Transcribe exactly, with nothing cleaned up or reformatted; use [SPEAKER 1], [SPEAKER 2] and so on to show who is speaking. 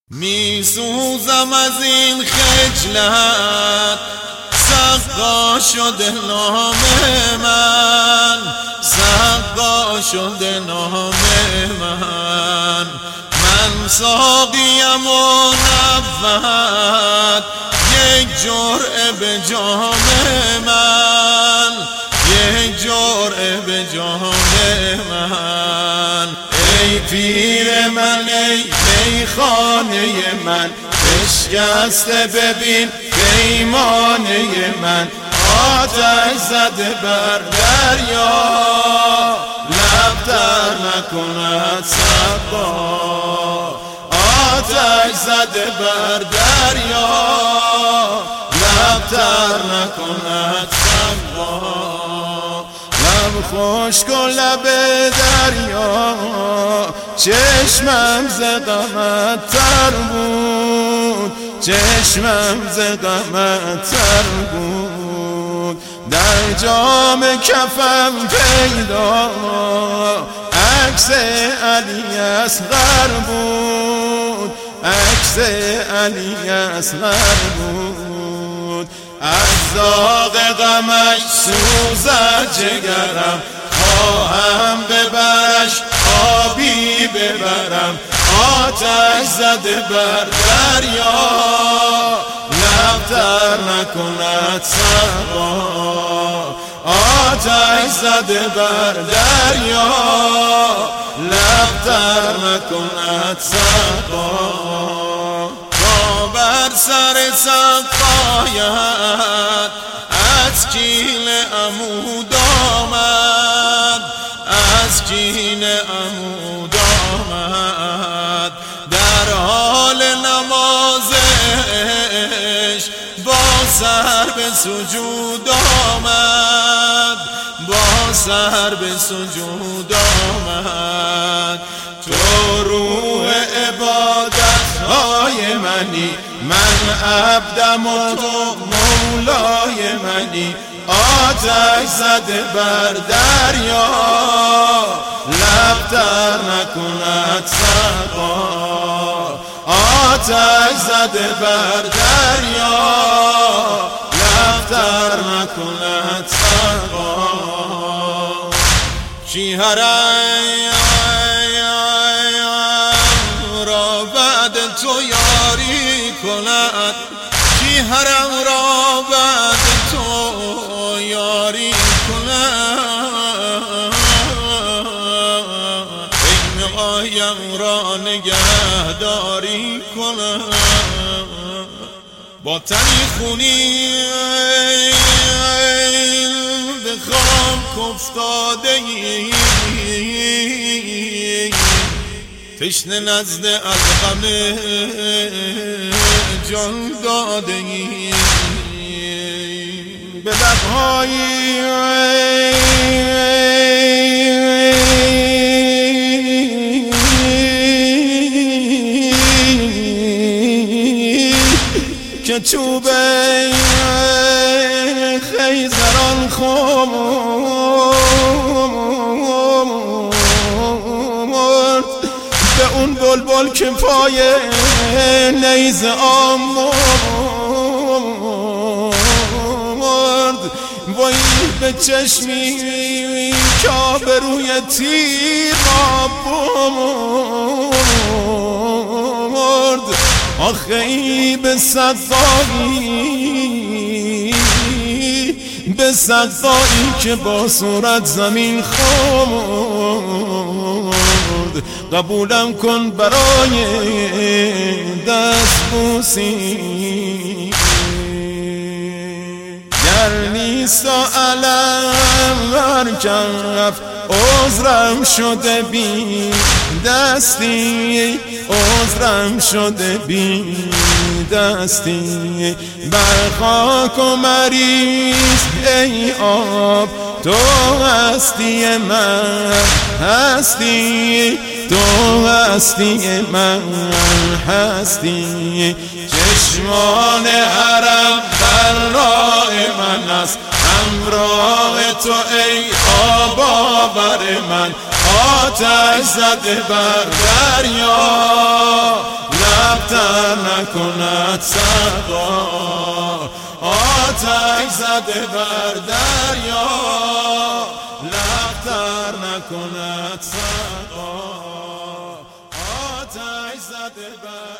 [SPEAKER 1] می سوزم از این خجلت، سقا شده نام من، سقا شده نام من. من ساقیم و نبود یک جرعه به جام من، یک جرعه به جام من. ای پیر من، ای میخانه من، بشکسته ببین پیمانه من. آتش زده بر دریا، لب تر نکند سقا. آتش زده بر دریا، لب تر نکند سقا. لب خشک و لب دریا، چشمم ز غمت تر بود، چشمم ز غمت تر بود. در جام کفم پیدا عکس علی اصغر بود، عکس علی اصغر بود. از داغ غمش سوزد جگرم، خواهم ببرش آبی ببرم. آتش زده بر دریا، لب تر نکند سقا. آتش زده بر دریا، لب تر نکند سقا. تا بر سر سقایت از کیل عمود آمد، از کیل عمود آمد. در حال نمازش با سر به سجود آمد، با سر به سجود آمد. تو روح عبادت های منی، من عبدم و تو مولای منی. آتش زده بر دریا، لب تر نکند سقا. آتش زده بر دریا، لب تر نکند سقا. شیهرم را بعد تو یاری کند، شیهرم را بعد تو یاری کند. علم را نگهداری کند. با تنی خونی به خاک افتاده ای، تشنه نزد از غم جان داده ای. به لب‌های که چوبه خیزران خورد، به اون بلبل که پای نیز آمرد. وای به چشمی که آبروی تیغ برد. آخه ای به صدایی، به صدایی که با صورت زمین خورد. قبولم کن برای دست بوسی، گر نیست علم برکف عذرم شده بی دستی، عذرم شده بی دستی. بر خاک و مریض ای آب، تو هستی من هستی، تو هستی من هستی. چشمان حرم در راه من است، همراه تو ای آب آور من. آتش زده بر دریا، لب لبتر نکند سقا، آتش زده بر دریا لبتر نکند سقا، آتش زده بر